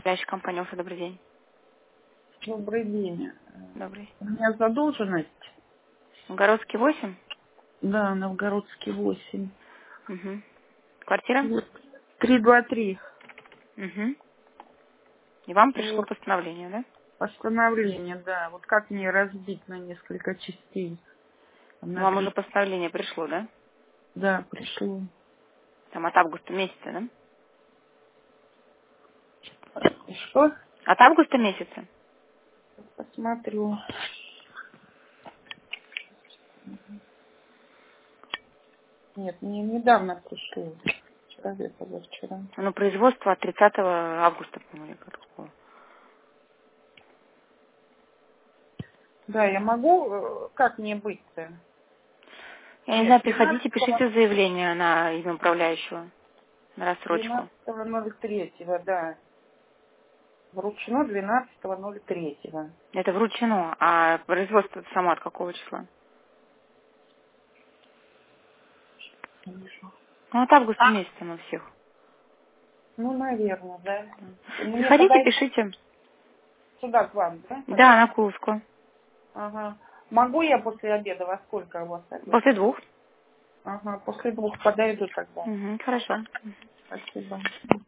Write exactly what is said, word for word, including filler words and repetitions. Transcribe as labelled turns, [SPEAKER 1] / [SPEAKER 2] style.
[SPEAKER 1] Управляющая компания «Уфа», добрый день.
[SPEAKER 2] Добрый день.
[SPEAKER 1] Добрый.
[SPEAKER 2] У меня задолженность.
[SPEAKER 1] Новгородский восемь?
[SPEAKER 2] Да, Новгородский восемь.
[SPEAKER 1] Угу. Квартира?
[SPEAKER 2] Три два три.
[SPEAKER 1] Угу. И вам пришло
[SPEAKER 2] Вот.
[SPEAKER 1] постановление, да?
[SPEAKER 2] Постановление, да. Вот как мне разбить на несколько частей? Там на
[SPEAKER 1] Вам уже
[SPEAKER 2] три.
[SPEAKER 1] постановление пришло, да?
[SPEAKER 2] Да, пришло.
[SPEAKER 1] Там от августа месяца, да?
[SPEAKER 2] Что?
[SPEAKER 1] От августа месяца?
[SPEAKER 2] Посмотрю. Нет, мне недавно пришло. Вчера или позавчера.
[SPEAKER 1] Ну, производство от тридцатого августа, по-моему, или как такого.
[SPEAKER 2] Да, я могу. э, Как мне быть-то?
[SPEAKER 1] Я не
[SPEAKER 2] Нет,
[SPEAKER 1] знаю, приходите, пишите заявление на имя управляющего, на рассрочку.
[SPEAKER 2] двенадцатого ноль третьего, да. Вручено двенадцатого ноль третьего.
[SPEAKER 1] Это вручено, а производство само от какого числа?
[SPEAKER 2] Вижу.
[SPEAKER 1] Ну, от августа месяца на всех.
[SPEAKER 2] Ну, наверное, да. Мне
[SPEAKER 1] Приходите,
[SPEAKER 2] подойти
[SPEAKER 1] пишите.
[SPEAKER 2] сюда к вам, да,
[SPEAKER 1] Да, на
[SPEAKER 2] подойти?
[SPEAKER 1] Кулску.
[SPEAKER 2] Ага. Могу я после обеда? Во сколько у вас обед?
[SPEAKER 1] После двух.
[SPEAKER 2] Ага, после двух подойду тогда.
[SPEAKER 1] Угу, хорошо.
[SPEAKER 2] Спасибо.